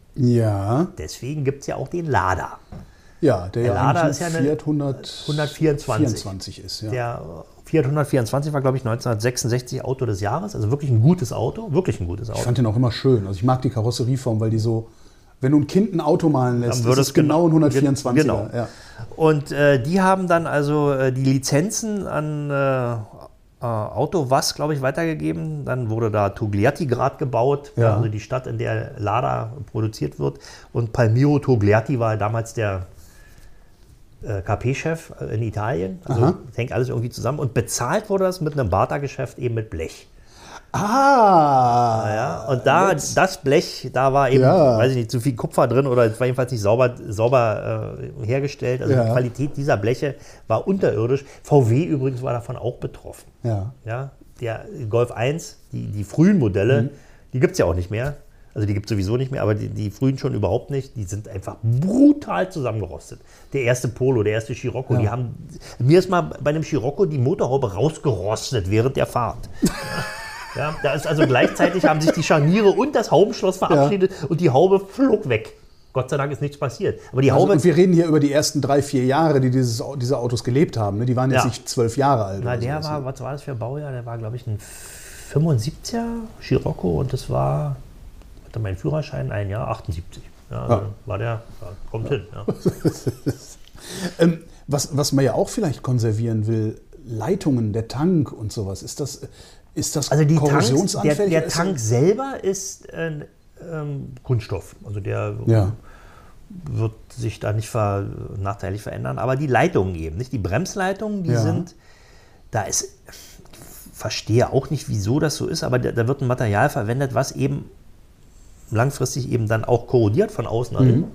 Ja. Deswegen gibt es ja auch den Lada. Ja, der, Der ja Lada eigentlich ist ja ein eine Fiat hundertvierundzwanzig hundertvierundzwanzig ist. Ja. Der Fiat hundertvierundzwanzig war, glaube ich, neunzehnhundertsechsundsechzig Auto des Jahres. Also wirklich ein gutes Auto. Wirklich ein gutes Auto. Ich fand den auch immer schön. Also ich mag die Karosserieform, weil die so, wenn du ein Kind ein Auto malen lässt, Dann ist es genau ein hundertvierundzwanziger. Genau. Ja. Und äh, die haben dann also äh, die Lizenzen an äh, äh, Autowas, glaube ich, weitergegeben. Dann wurde da Togliatti-Grad gebaut, Ja. also die Stadt, in der Lada produziert wird. Und Palmiro Togliatti war damals der äh, K P-Chef in Italien. Also Aha. das hängt alles irgendwie zusammen. Und bezahlt wurde das mit einem Barter-Geschäft eben mit Blech. Ah! Ja, und da, jetzt. das Blech, da war eben, Ja. weiß ich nicht, zu viel Kupfer drin oder es war jedenfalls nicht sauber, sauber äh, hergestellt. Also Ja. die Qualität dieser Bleche war unterirdisch. V W übrigens war davon auch betroffen. Ja. Ja, der Golf eins, die, die frühen Modelle, Mhm. die gibt es ja auch nicht mehr. Also die gibt es sowieso nicht mehr, aber die, die frühen schon überhaupt nicht. Die sind einfach brutal zusammengerostet. Der erste Polo, der erste Scirocco, Ja. die haben, mir ist mal bei einem Scirocco die Motorhaube rausgerostet während der Fahrt. Ja, da ist also gleichzeitig haben sich die Scharniere und das Haubenschloss verabschiedet und die Haube flog weg. Gott sei Dank ist nichts passiert. Aber die Also, Haube, und wir reden hier über die ersten drei, vier Jahre, die dieses, diese Autos gelebt haben. Ne? Die waren jetzt Ja. nicht zwölf Jahre alt. na, oder der sowas, war, ne? was war das für ein Baujahr? Der war, glaube ich, ein fünfundsiebziger Scirocco und das war, hatte mein Führerschein ein Jahr, achtundsiebzig. Ja, also Ja. war der, ja, kommt hin. Ja. Ähm, was, was man ja auch vielleicht konservieren will, Leitungen, der Tank und sowas. Ist das, ist das Also die Tanks, der, korrosionsanfällig? der Ist- Tank selber ist äh, ähm, Kunststoff. Also der Ja. wird sich da nicht ver, nachteilig verändern. Aber die Leitungen eben, nicht? Die Bremsleitungen, die Ja. sind, da ist, ich verstehe auch nicht, wieso das so ist, aber da, da wird ein Material verwendet, was eben langfristig eben dann auch korrodiert von außen nach innen.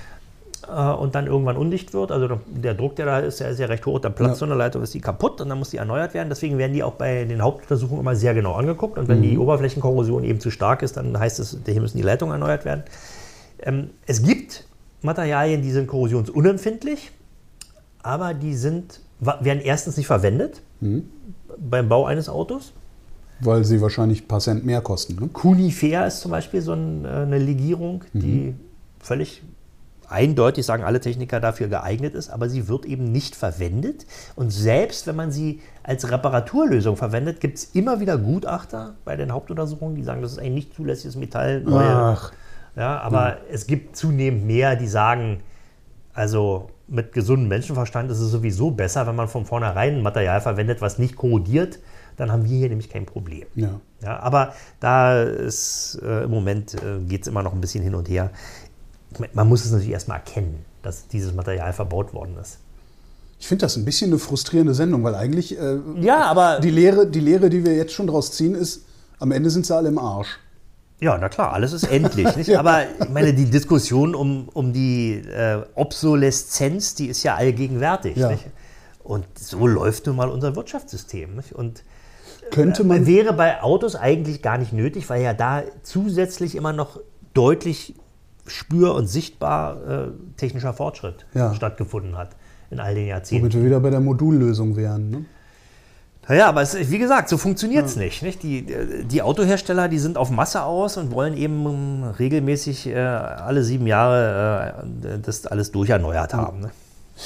Äh, und dann irgendwann undicht wird. Also der Druck, der da ist, der ist ja recht hoch. Dann platzt so eine Leitung, ist die kaputt und dann muss die erneuert werden. Deswegen werden die auch bei den Hauptuntersuchungen immer sehr genau angeguckt. Und wenn die Oberflächenkorrosion eben zu stark ist, dann heißt es, hier müssen die Leitungen erneuert werden. Ähm, es gibt Materialien, die sind korrosionsunempfindlich, aber die sind, wa- werden erstens nicht verwendet beim Bau eines Autos. Weil sie wahrscheinlich ein paar Cent mehr kosten. Ne? Cunifer ist zum Beispiel so ein, äh, eine Legierung, die völlig eindeutig, sagen alle Techniker, dafür geeignet ist, aber sie wird eben nicht verwendet. Und selbst wenn man sie als Reparaturlösung verwendet, gibt es immer wieder Gutachter bei den Hauptuntersuchungen, die sagen, das ist ein nicht zulässiges Metall. Neue. Ach. Ja, aber es gibt zunehmend mehr, die sagen, also mit gesundem Menschenverstand ist es sowieso besser, wenn man von vornherein ein Material verwendet, was nicht korrodiert. Dann haben wir hier nämlich kein Problem. Ja. Ja, aber da ist äh, im Moment äh, geht es immer noch ein bisschen hin und her. Man muss es natürlich erstmal erkennen, dass dieses Material verbaut worden ist. Ich finde das ein bisschen eine frustrierende Sendung, weil eigentlich äh, Ja, aber die, Lehre, die Lehre, die wir jetzt schon draus ziehen, ist, am Ende sind sie alle im Arsch. ja, na klar, alles ist endlich. Nicht? Aber ich meine, die Diskussion um, um die äh, Obsoleszenz, die ist ja allgegenwärtig. Ja. Nicht? Und so läuft nun mal unser Wirtschaftssystem. Nicht? Und Könnte man. wäre bei Autos eigentlich gar nicht nötig, weil ja da zusätzlich immer noch deutlich spür- und sichtbar äh, technischer Fortschritt Ja. stattgefunden hat in all den Jahrzehnten. Womit wir wieder bei der Modullösung wären. Ne? Naja, aber es, wie gesagt, so funktioniert es nicht, nicht. Die, die Autohersteller, die sind auf Masse aus und wollen eben um, regelmäßig äh, alle sieben Jahre äh, das alles durcherneuert haben. Ne?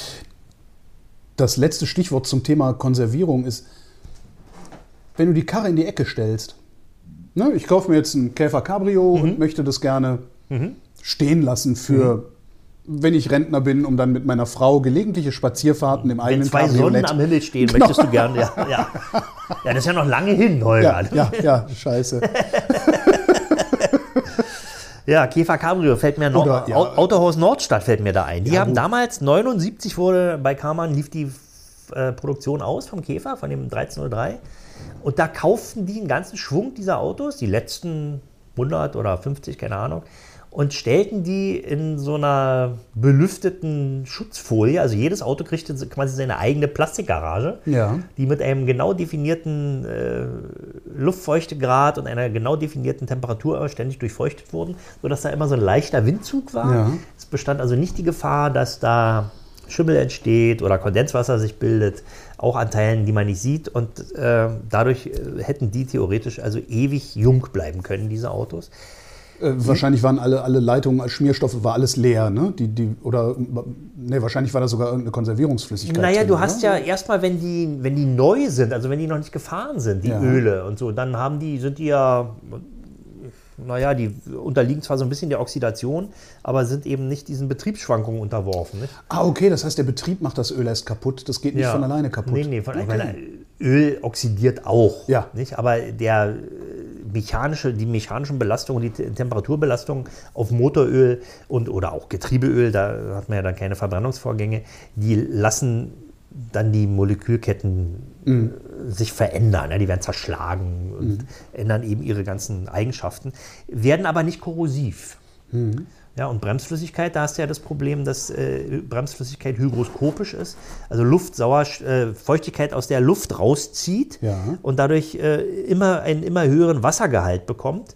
Das letzte Stichwort zum Thema Konservierung ist, wenn du die Karre in die Ecke stellst. Ne, ich kaufe mir jetzt einen Käfer Cabrio und möchte das gerne stehen lassen für, wenn ich Rentner bin, um dann mit meiner Frau gelegentliche Spazierfahrten im Wenn eigenen zwei Sonnen Cabriolet. am Himmel stehen, Genau. möchtest du gerne. Ja, ja. ja, das ist ja noch lange hin, Holger. Ja, ja, ja, scheiße. Ja, Käfer Cabrio fällt mir noch, Oder, ja. Au- Autohaus Nordstadt fällt mir da ein. Die Ja, haben gut. damals, neunundsiebzig wurde bei Karmann, lief die äh, Produktion aus vom Käfer, von dem dreizehn null drei. Und da kauften die einen ganzen Schwung dieser Autos, die letzten hundert oder fünfzig, keine Ahnung, und stellten die in so einer belüfteten Schutzfolie. Also jedes Auto kriegte quasi seine eigene Plastikgarage, Ja. die mit einem genau definierten äh, Luftfeuchtegrad und einer genau definierten Temperatur ständig durchfeuchtet wurden, sodass da immer so ein leichter Windzug war. Ja. Es bestand also nicht die Gefahr, dass da Schimmel entsteht oder Kondenswasser sich bildet, auch an Teilen, die man nicht sieht. Und äh, dadurch äh, hätten die theoretisch also ewig jung bleiben können, diese Autos. Äh, wahrscheinlich waren alle, alle Leitungen als Schmierstoffe, war alles leer, ne? Die, die, oder, ne, wahrscheinlich war da sogar irgendeine Konservierungsflüssigkeit Naja, drin, du hast oder? ja erstmal, wenn die, wenn die neu sind, also wenn die noch nicht gefahren sind, die Ja. Öle und so, dann haben die, sind die ja, naja, die unterliegen zwar so ein bisschen der Oxidation, aber sind eben nicht diesen Betriebsschwankungen unterworfen. Nicht? Ah, okay, das heißt, der Betrieb macht das Öl erst kaputt, das geht nicht Ja. von alleine kaputt. Nee, nee, von, okay. ich meine, Öl oxidiert auch, Ja. nicht? Aber der mechanische, die mechanischen Belastungen, die Te- Temperaturbelastungen auf Motoröl und oder auch Getriebeöl, da hat man ja dann keine Verbrennungsvorgänge, die lassen dann die Molekülketten Mhm. äh, sich verändern. Ja, die werden zerschlagen und Mhm. ändern eben ihre ganzen Eigenschaften, werden aber nicht korrosiv. Mhm. Ja, und Bremsflüssigkeit, da hast du ja das Problem, dass äh, Bremsflüssigkeit hygroskopisch ist, also Luft, Sauerst- äh, Feuchtigkeit aus der Luft rauszieht Ja. und dadurch äh, immer einen immer höheren Wassergehalt bekommt.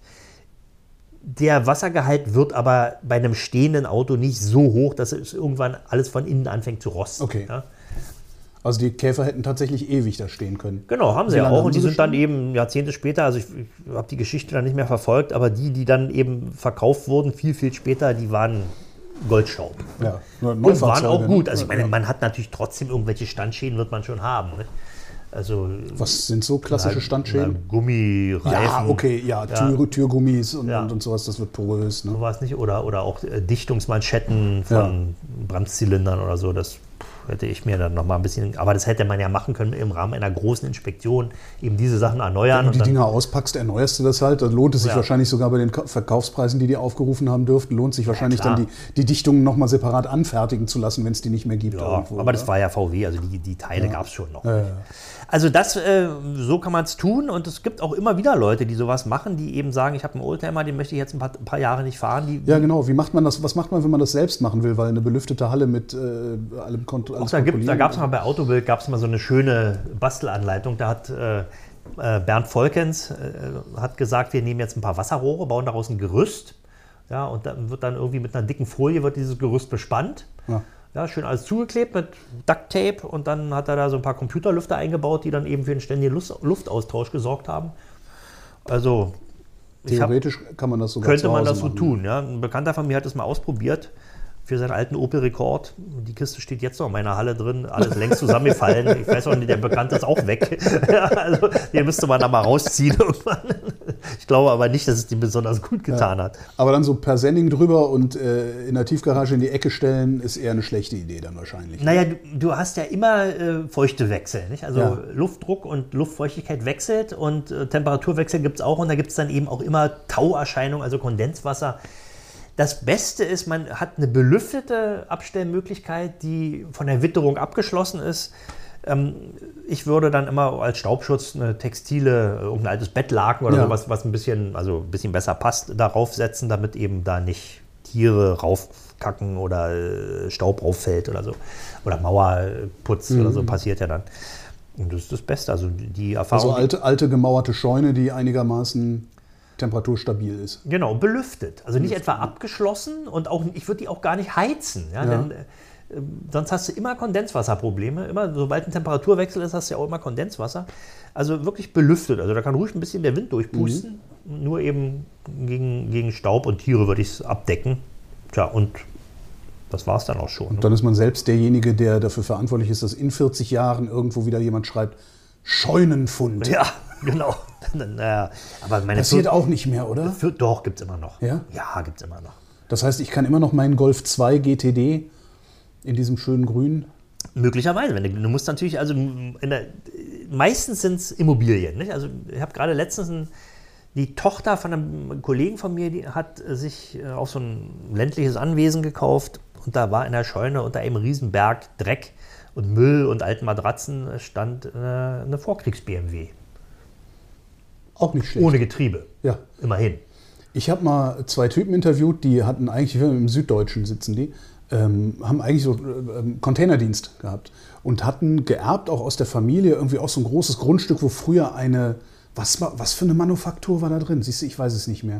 Der Wassergehalt wird aber bei einem stehenden Auto nicht so hoch, dass es irgendwann alles von innen anfängt zu rosten. Okay. Ja? Also die Käfer hätten tatsächlich ewig da stehen können. Genau, haben sie Wie ja lange auch. haben Und die sie sind dann schon? eben Jahrzehnte später, also ich, ich habe die Geschichte dann nicht mehr verfolgt, aber die, die dann eben verkauft wurden, viel, viel später, die waren Goldstaub. Ja, nur Und waren Neufahrzeuge, auch gut. ne? Also ich meine, Ja. man hat natürlich trotzdem irgendwelche Standschäden, wird man schon haben. Ne? Also Was sind so klassische na, Standschäden? na, Gummireifen. Ja, okay, ja, Tür, Türgummis und, Ja. und, und sowas, das wird porös. Ne? Sowas nicht. Oder, oder auch äh, Dichtungsmanschetten von Bremszylindern oder so. Das pff, hätte ich mir dann noch mal ein bisschen. Aber das hätte man ja machen können im Rahmen einer großen Inspektion, eben diese Sachen erneuern. Wenn du und die dann, Dinger auspackst, erneuerst du das halt. Dann lohnt es sich Ja. wahrscheinlich sogar bei den Ka- Verkaufspreisen, die die aufgerufen haben dürften, lohnt sich wahrscheinlich klar. dann die, die Dichtungen nochmal separat anfertigen zu lassen, wenn es die nicht mehr gibt. ja, irgendwo, aber das oder? war ja V W, also die, die Teile gab es schon noch. Ja, ja. Also das, äh, so kann man es tun und es gibt auch immer wieder Leute, die sowas machen, die eben sagen, ich habe einen Oldtimer, den möchte ich jetzt ein paar, ein paar Jahre nicht fahren. Die, Ja, genau. Wie macht man das? Was macht man, wenn man das selbst machen will? Weil eine belüftete Halle mit äh, allem Kont- Auch alles da gibt, da kontrollieren- gab es mal bei Autobild gab's mal so eine schöne Bastelanleitung. Da hat äh, äh, Bernd Volkens äh, hat gesagt, wir nehmen jetzt ein paar Wasserrohre, bauen daraus ein Gerüst. Ja, und dann wird dann irgendwie mit einer dicken Folie wird dieses Gerüst bespannt. Ja. Ja, schön alles zugeklebt mit Ducktape und dann hat er da so ein paar Computerlüfter eingebaut, die dann eben für einen ständigen Lust, Luftaustausch gesorgt haben. Also ich hab, Theoretisch kann man das sogar könnte zu man Hause das so machen. tun. Ja. Ein Bekannter von mir hat das mal ausprobiert für seinen alten Opel Rekord. Die Kiste steht jetzt noch in meiner Halle drin, alles längst zusammengefallen. Ich weiß auch nicht, der Bekannte ist auch weg. Ja, also den müsste man da mal rausziehen irgendwann. Ich glaube aber nicht, dass es dem besonders gut getan hat. Aber dann so per Sending drüber und äh, in der Tiefgarage in die Ecke stellen, ist eher eine schlechte Idee dann wahrscheinlich. Naja, du, du hast ja immer äh, Feuchtewechsel, nicht? Also Ja. Luftdruck und Luftfeuchtigkeit wechselt und äh, Temperaturwechsel gibt es auch und da gibt es dann eben auch immer Tauerscheinungen, also Kondenswasser. Das Beste ist, man hat eine belüftete Abstellmöglichkeit, die von der Witterung abgeschlossen ist. Ähm, ich würde dann immer als Staubschutz eine textile, irgendein altes Bettlaken oder Ja. sowas, was ein bisschen, also ein bisschen besser passt, darauf setzen, damit eben da nicht Tiere raufkacken oder äh, Staub rauffällt oder so. Oder Mauerputz oder so passiert ja dann. Und das ist das Beste. Also die Erfahrung. Also alte, alte gemauerte Scheune, die einigermaßen temperaturstabil ist. Genau, belüftet. Also nicht etwa abgeschlossen und auch, ich würde die auch gar nicht heizen. Ja, Ja. Denn, äh, sonst hast du immer Kondenswasserprobleme. Immer, sobald ein Temperaturwechsel ist, hast du ja auch immer Kondenswasser. Also wirklich belüftet. Also da kann ruhig ein bisschen der Wind durchpusten. Nur eben gegen, gegen Staub und Tiere würde ich es abdecken. Tja, und das war es dann auch schon. Und dann ist man selbst derjenige, der dafür verantwortlich ist, dass in vierzig Jahren irgendwo wieder jemand schreibt, Scheunenfund. Ja, genau. Naja, aber meine Passiert Für- auch nicht mehr, oder? Für, doch, gibt es immer noch. Ja? Ja, gibt es immer noch. Das heißt, ich kann immer noch meinen Golf zwei G T D in diesem schönen Grün. Möglicherweise. Wenn du, du musst natürlich, also in der, meistens sind es Immobilien. Nicht? Also ich habe gerade letztens ein, die Tochter von einem Kollegen von mir, die hat sich auf so ein ländliches Anwesen gekauft und da war in der Scheune unter einem Riesenberg Dreck und Müll und alten Matratzen stand äh, eine Vorkriegs-B M W. Auch nicht schlecht. Ohne Getriebe. Ja. Immerhin. Ich habe mal zwei Typen interviewt, die hatten eigentlich, im Süddeutschen sitzen die, ähm, haben eigentlich so ähm, Containerdienst gehabt und hatten geerbt auch aus der Familie irgendwie auch so ein großes Grundstück, wo früher eine, was, war, was für eine Manufaktur war da drin? Siehst du, ich weiß es nicht mehr.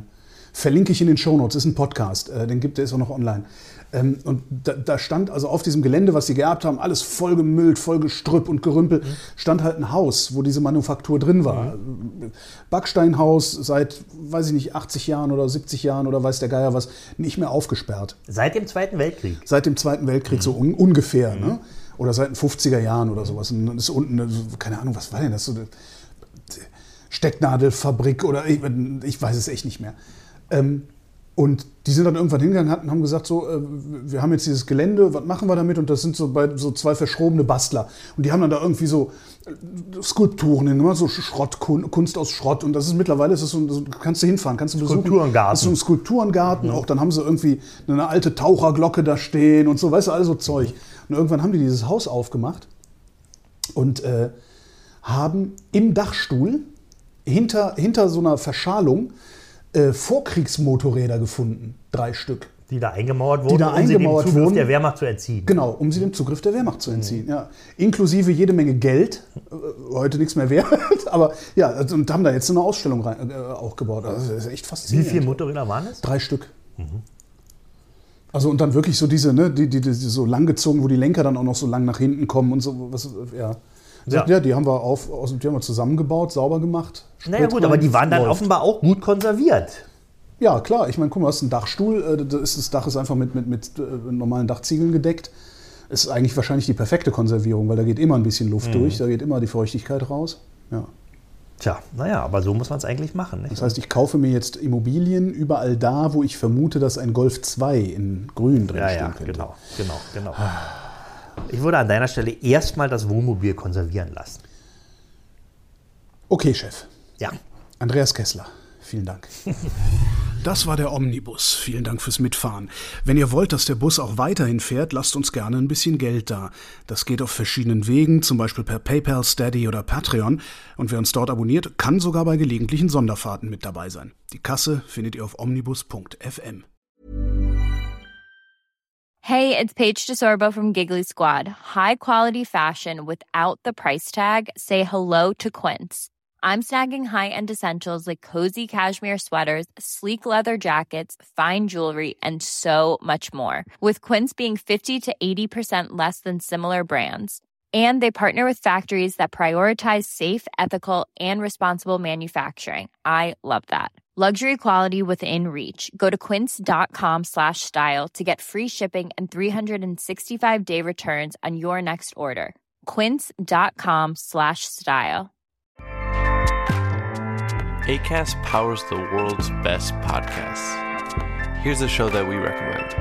Verlinke ich in den Shownotes, ist ein Podcast, äh, den gibt, der ist auch noch online. Ähm, und da, da stand also auf diesem Gelände, was sie geerbt haben, alles voll gemüllt, voll Gestrüpp und Gerümpel, mhm. stand halt ein Haus, wo diese Manufaktur drin war. Mhm. Backsteinhaus seit, weiß ich nicht, achtzig Jahren oder siebzig Jahren oder weiß der Geier was, nicht mehr aufgesperrt. Seit dem Zweiten Weltkrieg? Seit dem Zweiten Weltkrieg, mhm. so un- ungefähr, mhm. ne? Oder seit den fünfziger Jahren oder sowas. Und dann ist unten, keine Ahnung, was war denn das? So eine Stecknadelfabrik oder ich, ich weiß es echt nicht mehr. Ähm, Und die sind dann irgendwann hingegangen und haben gesagt, so, äh, wir haben jetzt dieses Gelände, was machen wir damit? Und das sind so, bei, so zwei verschrobene Bastler. Und die haben dann da irgendwie so äh, Skulpturen, immer so Schrott, Kunst aus Schrott. Und das ist mittlerweile, ist das so, so, kannst du hinfahren, kannst du besuchen. Skulpturengarten. Das ist so ein Skulpturengarten. Mhm. Auch dann haben sie irgendwie eine alte Taucherglocke da stehen und so, weißt du, all so Zeug. Und irgendwann haben die dieses Haus aufgemacht und äh, haben im Dachstuhl hinter, hinter so einer Verschalung Äh, Vorkriegsmotorräder gefunden, drei Stück. Die da eingemauert wurden, die da um eingemauert sie dem Zugriff wurden, der Wehrmacht zu entziehen. Genau, um sie dem Zugriff der Wehrmacht zu entziehen. Mhm. Ja. Inklusive jede Menge Geld, äh, heute nichts mehr wert, aber ja, also, und haben da jetzt so eine Ausstellung rein, äh, auch gebaut. Also, das ist echt faszinierend. Wie viele Motorräder waren es? Drei Stück. Mhm. Also und dann wirklich so diese, ne, die, die, die so langgezogen, wo die Lenker dann auch noch so lang nach hinten kommen und so, was, ja. Ja. ja, die haben wir auf, aus, die haben wir zusammengebaut, sauber gemacht. Naja gut, aber die waren dann läuft. offenbar auch gut konserviert. Ja, klar. Ich meine, guck mal, du hast einen Dachstuhl. Das Dach ist einfach mit, mit, mit normalen Dachziegeln gedeckt. Ist eigentlich wahrscheinlich die perfekte Konservierung, weil da geht immer ein bisschen Luft mhm. durch, da geht immer die Feuchtigkeit raus. Ja. Tja, naja, aber so muss man es eigentlich machen. Nicht? Das heißt, ich kaufe mir jetzt Immobilien überall da, wo ich vermute, dass ein Golf zwei in grün drin ja, stehen ja, könnte. Genau, genau, genau. Ich würde an deiner Stelle erstmal das Wohnmobil konservieren lassen. Okay, Chef. Ja. Andreas Kessler, vielen Dank. Das war der Omnibus. Vielen Dank fürs Mitfahren. Wenn ihr wollt, dass der Bus auch weiterhin fährt, lasst uns gerne ein bisschen Geld da. Das geht auf verschiedenen Wegen, zum Beispiel per PayPal, Steady oder Patreon. Und wer uns dort abonniert, kann sogar bei gelegentlichen Sonderfahrten mit dabei sein. Die Kasse findet ihr auf omnibus punkt f m. Hey, it's Paige DeSorbo from Giggly Squad. High quality fashion without the price tag. Say hello to Quince. I'm snagging high-end essentials like cozy cashmere sweaters, sleek leather jackets, fine jewelry, and so much more. With Quince being fifty to eighty percent less than similar brands. And they partner with factories that prioritize safe, ethical, and responsible manufacturing. I love that. Luxury quality within reach. Go to quince.com slash style to get free shipping and three sixty-five day returns on your next order. Quince.com slash style. Acast powers the world's best podcasts. Here's a show that we recommend.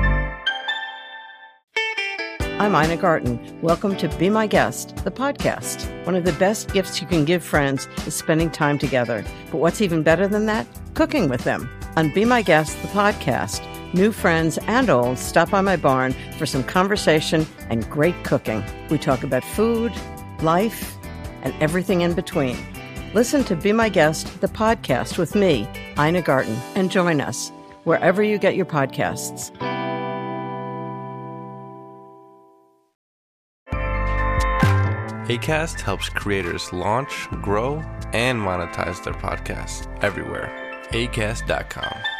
I'm Ina Garten. Welcome to Be My Guest, the podcast. One of the best gifts you can give friends is spending time together. But what's even better than that? Cooking with them. On Be My Guest, the podcast, new friends and old stop by my barn for some conversation and great cooking. We talk about food, life, and everything in between. Listen to Be My Guest, the podcast with me, Ina Garten, and join us wherever you get your podcasts. Acast helps creators launch, grow, and monetize their podcasts everywhere. acast dot com.